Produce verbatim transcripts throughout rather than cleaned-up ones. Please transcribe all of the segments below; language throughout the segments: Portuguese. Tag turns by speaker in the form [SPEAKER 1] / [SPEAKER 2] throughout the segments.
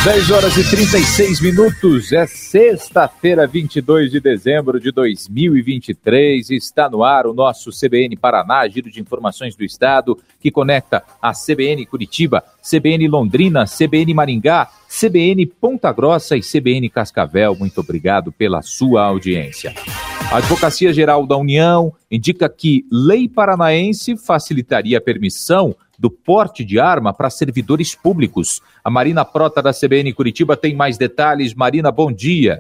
[SPEAKER 1] dez horas e trinta e seis minutos, é sexta-feira, vinte e dois de dezembro de dois mil e vinte e três, está no ar o nosso C B N Paraná, giro de informações do estado, que conecta a C B N Curitiba, C B N Londrina, C B N Maringá, C B N Ponta Grossa e C B N Cascavel. Muito obrigado pela sua audiência. A Advocacia Geral da União indica que lei paranaense facilitaria a permissão do porte de arma para servidores públicos. A Marina Prota, da C B N Curitiba, tem mais detalhes. Marina, bom dia.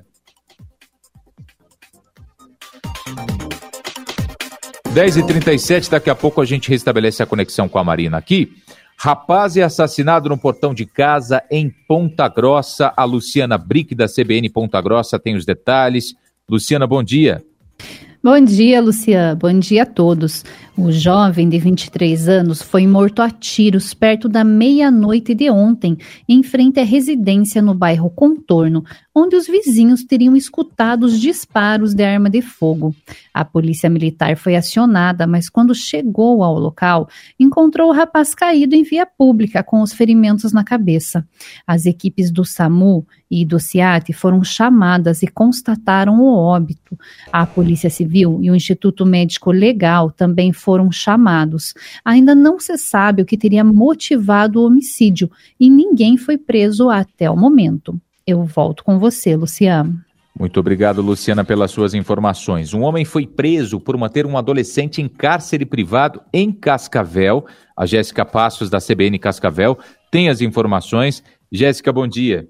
[SPEAKER 1] dez e trinta e sete, daqui a pouco a gente restabelece a conexão com a Marina aqui. Rapaz é assassinado no portão de casa em Ponta Grossa. A Luciana Brick, da C B N Ponta Grossa, tem os detalhes. Luciana, bom dia.
[SPEAKER 2] Bom dia, Luciana. Bom dia a todos. O jovem de vinte e três anos foi morto a tiros perto da meia-noite de ontem, em frente à residência no bairro Contorno, onde os vizinhos teriam escutado os disparos de arma de fogo. A polícia militar foi acionada, mas quando chegou ao local, encontrou o rapaz caído em via pública com os ferimentos na cabeça. As equipes do SAMU e do CIAT foram chamadas e constataram o óbito. A Polícia Civil e o Instituto Médico Legal também foram chamados. Ainda não se sabe o que teria motivado o homicídio e ninguém foi preso até o momento. Eu volto com você, Luciano.
[SPEAKER 1] Muito obrigado, Luciana, pelas suas informações. Um homem foi preso por manter um adolescente em cárcere privado em Cascavel. A Jéssica Passos, da C B N Cascavel, tem as informações. Jéssica, bom dia.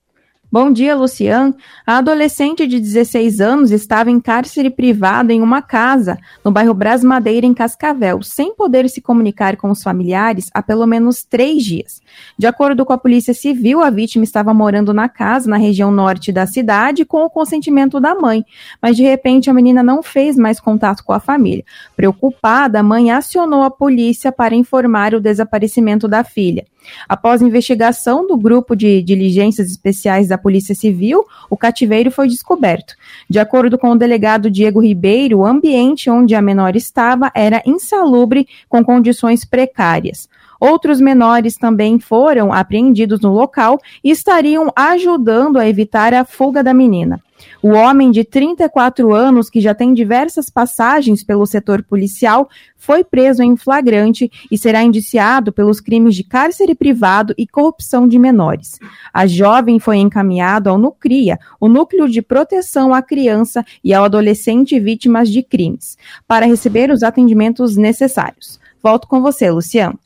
[SPEAKER 3] Bom dia, Luciano. A adolescente de dezesseis anos estava em cárcere privado em uma casa no bairro Bras Madeira, em Cascavel, sem poder se comunicar com os familiares há pelo menos três dias. De acordo com a Polícia Civil, a vítima estava morando na casa, na região norte da cidade, com o consentimento da mãe, mas de repente a menina não fez mais contato com a família. Preocupada, a mãe acionou a polícia para informar o desaparecimento da filha. Após investigação do grupo de diligências especiais da Polícia Civil, o cativeiro foi descoberto. De acordo com o delegado Diego Ribeiro, o ambiente onde a menor estava era insalubre, com condições precárias. Outros menores também foram apreendidos no local e estariam ajudando a evitar a fuga da menina. O homem de trinta e quatro anos, que já tem diversas passagens pelo setor policial, foi preso em flagrante e será indiciado pelos crimes de cárcere privado e corrupção de menores. A jovem foi encaminhada ao NUCRIA, o Núcleo de Proteção à Criança e ao Adolescente Vítimas de Crimes, para receber os atendimentos necessários. Volto com você, Luciano.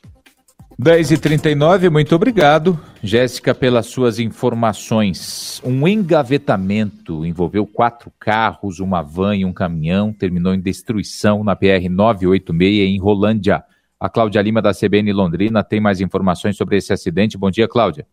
[SPEAKER 1] dez e trinta e nove, muito obrigado, Jéssica, pelas suas informações. Um engavetamento envolveu quatro carros, uma van e um caminhão, terminou em destruição na P R novecentos e oitenta e seis em Rolândia. A Cláudia Lima, da C B N Londrina, tem mais informações sobre esse acidente. Bom dia, Cláudia.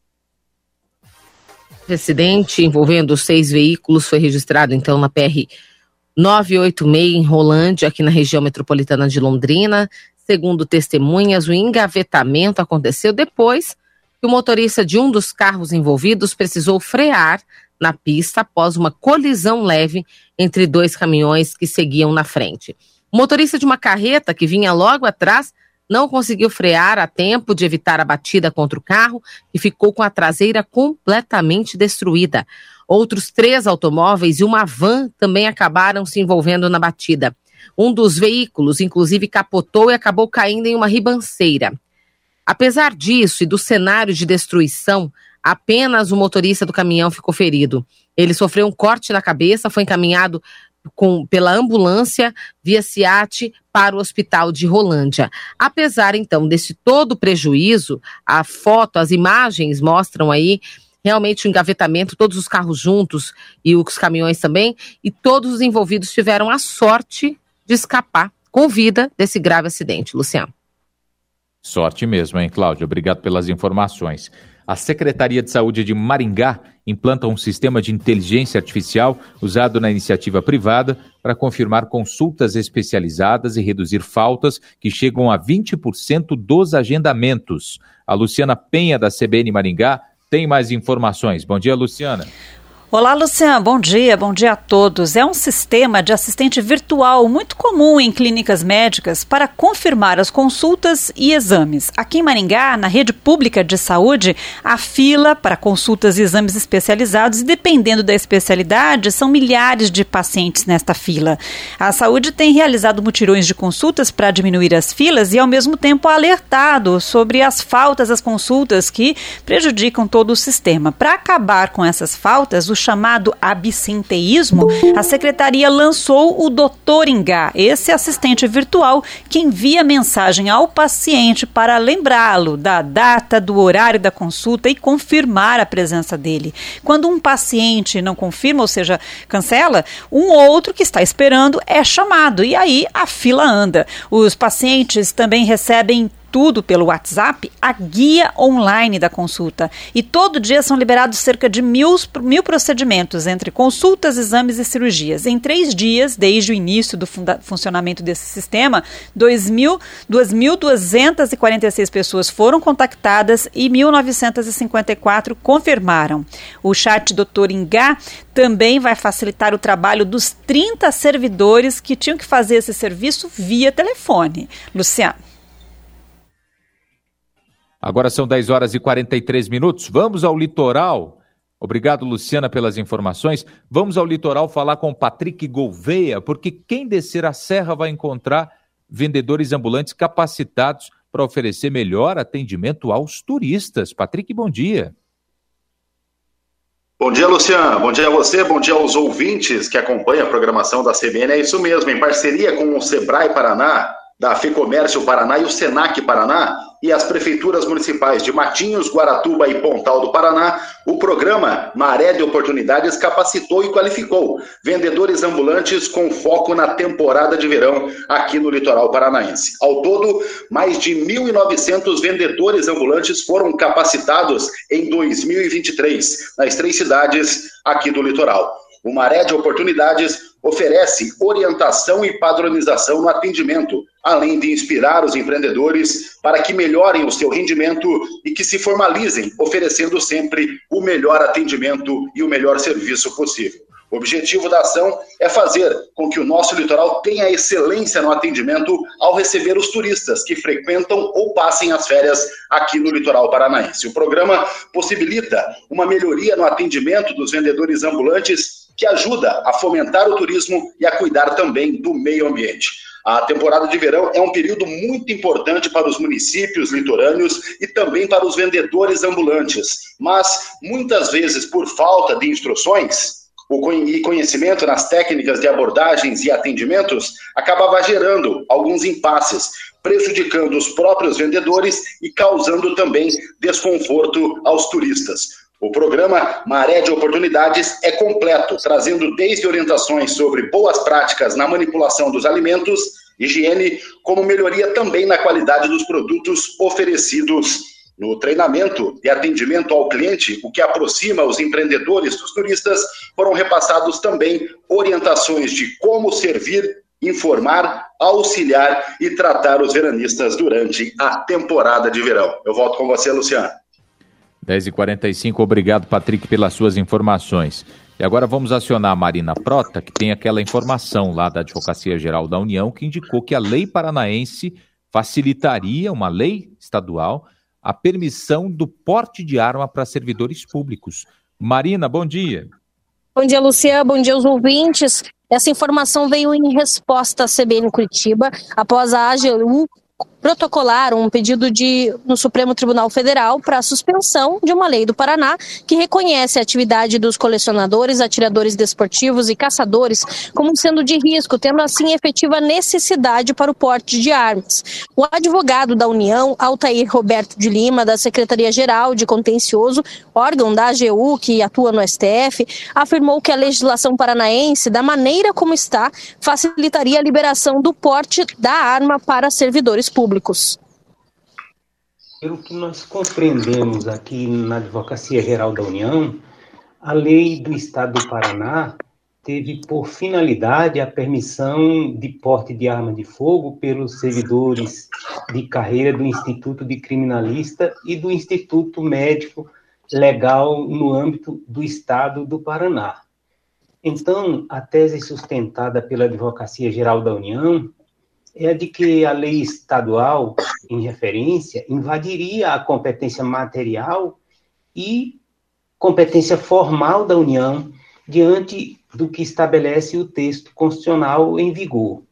[SPEAKER 4] O acidente envolvendo seis veículos foi registrado, então, na P R novecentos e oitenta e seis em Rolândia, aqui na região metropolitana de Londrina. Segundo testemunhas, o engavetamento aconteceu depois que o motorista de um dos carros envolvidos precisou frear na pista após uma colisão leve entre dois caminhões que seguiam na frente. O motorista de uma carreta que vinha logo atrás não conseguiu frear a tempo de evitar a batida contra o carro e ficou com a traseira completamente destruída. Outros três automóveis e uma van também acabaram se envolvendo na batida. Um dos veículos, inclusive, capotou e acabou caindo em uma ribanceira. Apesar disso e do cenário de destruição, apenas o motorista do caminhão ficou ferido. Ele sofreu um corte na cabeça, foi encaminhado com, pela ambulância via CIAT para o hospital de Rolândia. Apesar, então, desse todo prejuízo, a foto, as imagens mostram aí realmente o engavetamento, todos os carros juntos e os caminhões também, e todos os envolvidos tiveram a sorte de escapar com vida desse grave acidente. Luciano.
[SPEAKER 1] Sorte mesmo, hein, Cláudia? Obrigado pelas informações. A Secretaria de Saúde de Maringá implanta um sistema de inteligência artificial usado na iniciativa privada para confirmar consultas especializadas e reduzir faltas que chegam a vinte por cento dos agendamentos. A Luciana Penha, da C B N Maringá, tem mais informações. Bom dia, Luciana.
[SPEAKER 5] Olá, Luciano. Bom dia. Bom dia a todos. É um sistema de assistente virtual muito comum em clínicas médicas para confirmar as consultas e exames. Aqui em Maringá, na rede pública de saúde, a fila para consultas e exames especializados e, dependendo da especialidade, são milhares de pacientes nesta fila. A saúde tem realizado mutirões de consultas para diminuir as filas e, ao mesmo tempo, alertado sobre as faltas às consultas que prejudicam todo o sistema. Para acabar com essas faltas, o chamado absenteísmo, a secretaria lançou o doutor Ingá, esse assistente virtual que envia mensagem ao paciente para lembrá-lo da data, do horário da consulta e confirmar a presença dele. Quando um paciente não confirma, ou seja, cancela, um outro que está esperando é chamado e aí a fila anda. Os pacientes também recebem tudo pelo WhatsApp, a guia online da consulta. E todo dia são liberados cerca de mil, mil procedimentos, entre consultas, exames e cirurgias. Em três dias, desde o início do funda- funcionamento desse sistema, duas mil duzentas e quarenta e seis pessoas foram contactadas e mil novecentas e cinquenta e quatro confirmaram. O chat doutor Ingá também vai facilitar o trabalho dos trinta servidores que tinham que fazer esse serviço via telefone. Luciano.
[SPEAKER 1] Agora são dez horas e quarenta e três minutos. Vamos ao litoral. Obrigado, Luciana, pelas informações. Vamos ao litoral falar com o Patrick Gouveia, porque quem descer a serra vai encontrar vendedores ambulantes capacitados para oferecer melhor atendimento aos turistas. Patrick, bom dia.
[SPEAKER 6] Bom dia, Luciano. Bom dia a você, bom dia aos ouvintes que acompanham a programação da C B N. É isso mesmo, em parceria com o Sebrae Paraná, da FEComércio Paraná e o Senac Paraná e as prefeituras municipais de Matinhos, Guaratuba e Pontal do Paraná, o programa Maré de Oportunidades capacitou e qualificou vendedores ambulantes com foco na temporada de verão aqui no litoral paranaense. Ao todo, mais de mil e novecentos vendedores ambulantes foram capacitados em dois mil e vinte e três, nas três cidades aqui do litoral. O Maré de Oportunidades oferece orientação e padronização no atendimento, além de inspirar os empreendedores para que melhorem o seu rendimento e que se formalizem, oferecendo sempre o melhor atendimento e o melhor serviço possível. O objetivo da ação é fazer com que o nosso litoral tenha excelência no atendimento ao receber os turistas que frequentam ou passem as férias aqui no litoral paranaense. O programa possibilita uma melhoria no atendimento dos vendedores ambulantes que ajuda a fomentar o turismo e a cuidar também do meio ambiente. A temporada de verão é um período muito importante para os municípios litorâneos e também para os vendedores ambulantes, mas muitas vezes por falta de instruções e conhecimento nas técnicas de abordagens e atendimentos, acabava gerando alguns impasses, prejudicando os próprios vendedores e causando também desconforto aos turistas. O programa Maré de Oportunidades é completo, trazendo desde orientações sobre boas práticas na manipulação dos alimentos, higiene, como melhoria também na qualidade dos produtos oferecidos. No treinamento e atendimento ao cliente, o que aproxima os empreendedores dos turistas, foram repassados também orientações de como servir, informar, auxiliar e tratar os veranistas durante a temporada de verão. Eu volto com você, Luciano.
[SPEAKER 1] dez e quarenta e cinco, obrigado, Patrick, pelas suas informações. E agora vamos acionar a Marina Prota, que tem aquela informação lá da Advocacia Geral da União, que indicou que a lei paranaense facilitaria, uma lei estadual, a permissão do porte de arma para servidores públicos. Marina, bom dia.
[SPEAKER 7] Bom dia, Luciano. Bom dia aos ouvintes. Essa informação veio em resposta à C B N Curitiba, após a A G U protocolar um pedido de, no Supremo Tribunal Federal para a suspensão de uma lei do Paraná que reconhece a atividade dos colecionadores, atiradores desportivos e caçadores como sendo de risco, tendo assim efetiva necessidade para o porte de armas. O advogado da União, Altair Roberto de Lima, da Secretaria-Geral de Contencioso, órgão da A G U que atua no S T F, afirmou que a legislação paranaense, da maneira como está, facilitaria a liberação do porte da arma para servidores públicos.
[SPEAKER 8] Pelo que nós compreendemos aqui na Advocacia Geral da União, a lei do Estado do Paraná teve por finalidade a permissão de porte de arma de fogo pelos servidores de carreira do Instituto de Criminalista e do Instituto Médico legal no âmbito do Estado do Paraná. Então, a tese sustentada pela Advocacia Geral da União é a de que a lei estadual, em referência, invadiria a competência material e competência formal da União diante do que estabelece o texto constitucional em vigor.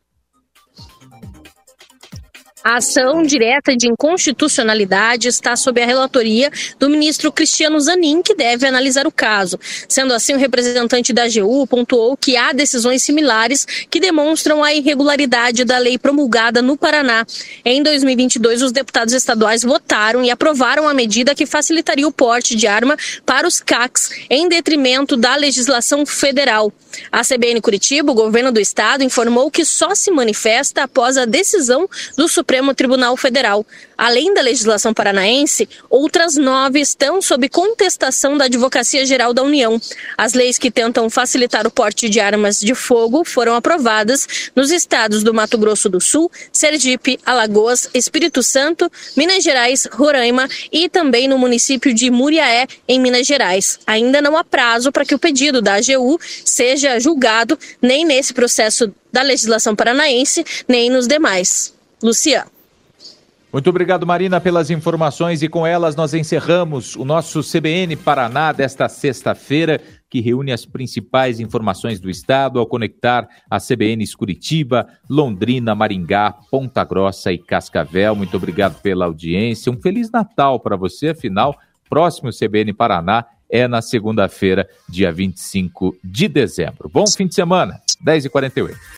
[SPEAKER 7] A ação direta de inconstitucionalidade está sob a relatoria do ministro Cristiano Zanin, que deve analisar o caso. Sendo assim, o representante da A G U pontuou que há decisões similares que demonstram a irregularidade da lei promulgada no Paraná. Em dois mil e vinte e dois, os deputados estaduais votaram e aprovaram a medida que facilitaria o porte de arma para os C A Cs, em detrimento da legislação federal. A C B N Curitiba, o governo do estado, informou que só se manifesta após a decisão do Supremo Tribunal Federal. Além da legislação paranaense, outras nove estão sob contestação da Advocacia Geral da União. As leis que tentam facilitar o porte de armas de fogo foram aprovadas nos estados do Mato Grosso do Sul, Sergipe, Alagoas, Espírito Santo, Minas Gerais, Roraima e também no município de Muriaé, em Minas Gerais. Ainda não há prazo para que o pedido da A G U seja julgado, nem nesse processo da legislação paranaense, nem nos demais. Luciano.
[SPEAKER 1] Muito obrigado, Marina, pelas informações, e com elas nós encerramos o nosso C B N Paraná desta sexta-feira, que reúne as principais informações do estado ao conectar a C B Ns Curitiba, Londrina, Maringá, Ponta Grossa e Cascavel. Muito obrigado pela audiência. Um Feliz Natal para você, afinal, próximo C B N Paraná é na segunda-feira, dia vinte e cinco de dezembro. Bom fim de semana, dez e quarenta e oito.